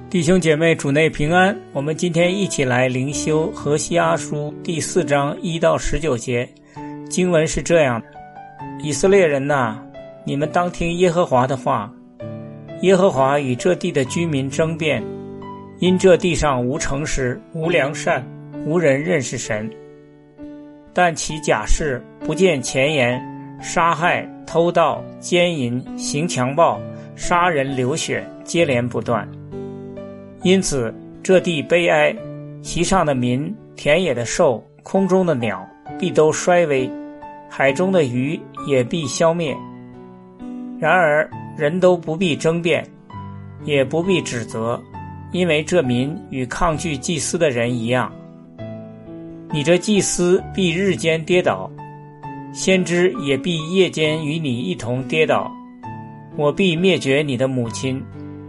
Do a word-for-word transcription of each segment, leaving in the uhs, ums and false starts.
弟兄姐妹，主内平安。我们今天一起来灵修何西阿书第四章一到十九节。经文是这样的：以色列人哪，你们当听耶和华的话。耶和华与这地的居民争辩，因这地上无诚实，无良善，无人认识神。但其假事，不见前言，杀害、偷盗、奸淫、行强暴、杀人流血，接连不断。因此这地悲哀，其上的民、田野的兽、空中的鸟必都衰微，海中的鱼也必消灭。然而人都不必争辩，也不必指责，因为这民与抗拒祭司的人一样。你这祭司必日间跌倒，先知也必夜间与你一同跌倒。我必灭绝你的母亲，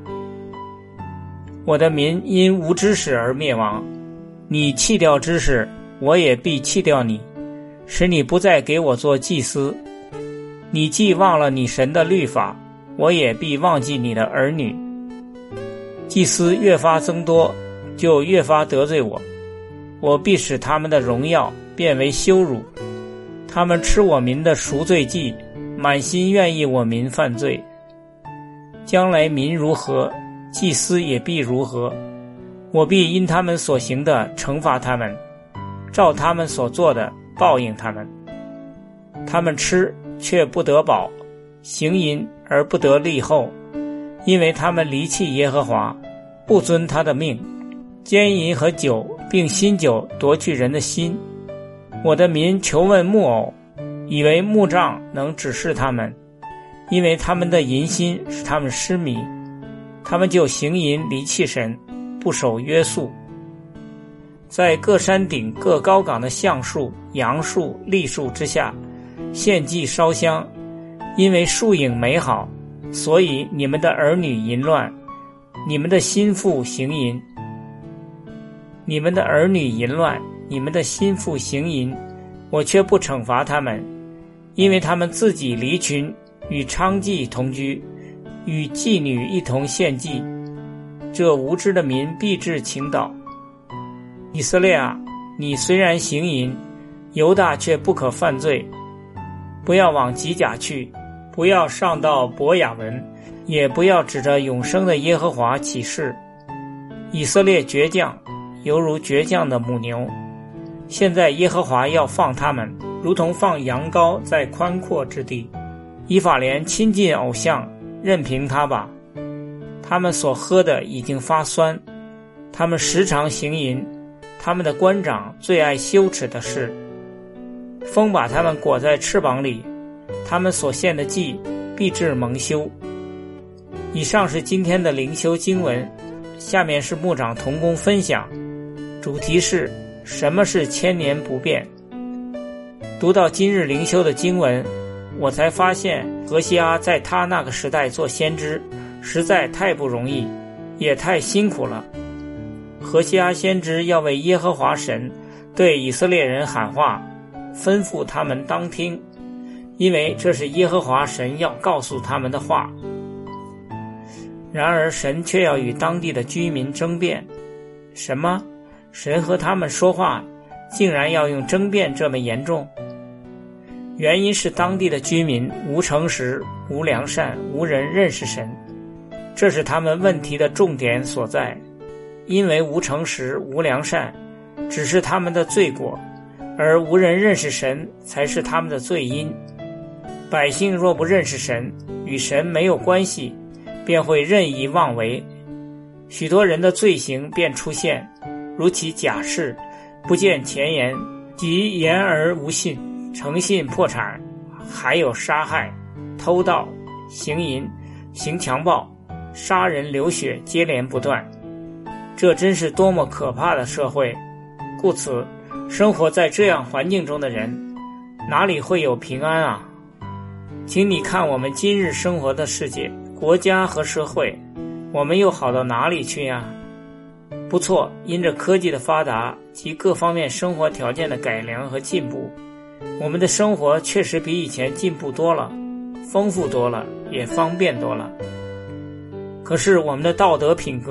我的民因无知识而灭亡。你弃掉知识，我也必弃掉你，使你不再给我做祭司。你既忘了你神的律法，我也必忘记你的儿女。祭司越发增多，就越发得罪我，我必使他们的荣耀变为羞辱。他们吃我民的赎罪祭，满心愿意我民犯罪。将来民如何，祭司也必如何，我必因他们所行的惩罚他们，照他们所做的报应他们。他们吃却不得饱，行淫而不得利后，因为他们离弃耶和华，不遵他的命，奸淫和酒并新酒夺去人的心。我的民求问木偶，以为木杖能指示他们，因为他们的淫心使他们失迷，他们就行淫离弃神，不守约束。在各山顶各高岗的橡树、杨树、栗树之下献祭烧香，因为树影美好，所以你们的儿女淫乱，你们的心腹行淫。你们的儿女淫乱，你们的心腹行淫，我却不惩罚他们，因为他们自己离群，与娼妓同居，与妓女一同献祭。这无知的民必致倾倒。以色列啊，你虽然行淫，犹大却不可犯罪。不要往吉甲去，不要上到伯雅文，也不要指着永生的耶和华起誓。以色列倔强，犹如倔强的母牛。现在耶和华要放他们，如同放羊羔在宽阔之地。以法莲亲近偶像，任凭他吧。他们所喝的已经发酸，他们时常行淫，他们的官长最爱羞耻的事。风把他们裹在翅膀里，他们所献的祭必致蒙羞。以上是今天的灵修经文，下面是牧长同工分享，主题是什么是千年不变。读到今日灵修的经文，我才发现何西阿在他那个时代做先知实在太不容易，也太辛苦了。何西阿先知要为耶和华神对以色列人喊话，吩咐他们当听，因为这是耶和华神要告诉他们的话。然而神却要与当地的居民争辩。什么？神和他们说话竟然要用争辩这么严重？原因是当地的居民无诚实，无良善，无人认识神，这是他们问题的重点所在。因为无诚实，无良善只是他们的罪过，而无人认识神才是他们的罪因。百姓若不认识神，与神没有关系，便会任意妄为，许多人的罪行便出现，如其假释，不见前言，即言而无信，诚信破产，还有杀害、偷盗、行淫、行强暴、杀人流血，接连不断。这真是多么可怕的社会！故此生活在这样环境中的人哪里会有平安啊？请你看我们今日生活的世界，国家和社会，我们又好到哪里去呀？不错，因着科技的发达及各方面生活条件的改良和进步，我们的生活确实比以前进步多了，丰富多了，也方便多了。可是我们的道德品格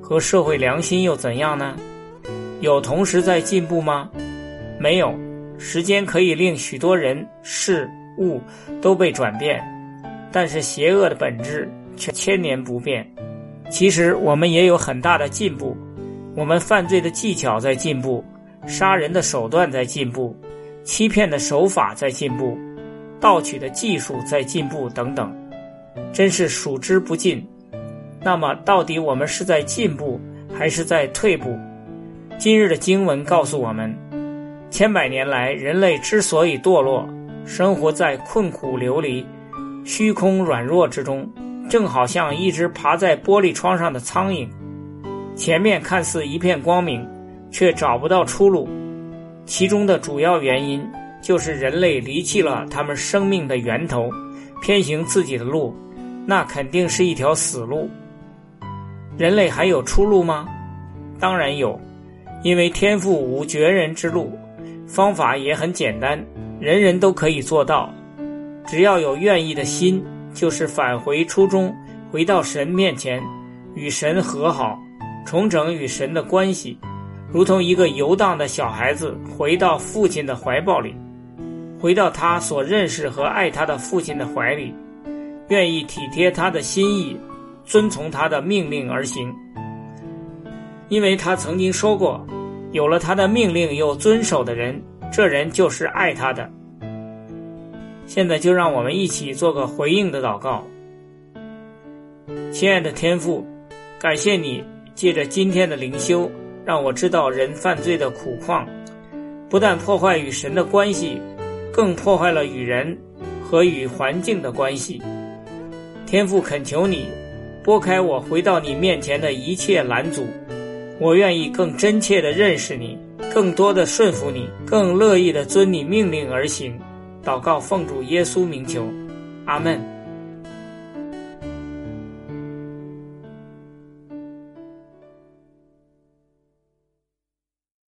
和社会良心又怎样呢？有同时在进步吗？没有。时间可以令许多人事物都被转变，但是邪恶的本质却千年不变。其实我们也有很大的进步，我们犯罪的技巧在进步，杀人的手段在进步，欺骗的手法在进步，盗取的技术在进步等等，真是数之不尽。那么到底我们是在进步还是在退步？今日的经文告诉我们，千百年来人类之所以堕落，生活在困苦流离、虚空软弱之中，正好像一只爬在玻璃窗上的苍蝇，前面看似一片光明，却找不到出路。其中的主要原因就是人类离弃了他们生命的源头，偏行自己的路，那肯定是一条死路。人类还有出路吗？当然有，因为天父无绝人之路，方法也很简单，人人都可以做到。只要有愿意的心，就是返回初衷，回到神面前，与神和好，重整与神的关系，如同一个游荡的小孩子回到父亲的怀抱里，回到他所认识和爱他的父亲的怀里，愿意体贴他的心意，遵从他的命令而行。因为他曾经说过，有了他的命令又遵守的人，这人就是爱他的。现在就让我们一起做个回应的祷告。亲爱的天父，感谢你借着今天的灵修，让我知道人犯罪的苦况，不但破坏与神的关系，更破坏了与人和与环境的关系。天父，恳求你拨开我回到你面前的一切拦阻，我愿意更真切地认识你，更多地顺服你，更乐意地遵你命令而行。祷告奉主耶稣名求，阿们。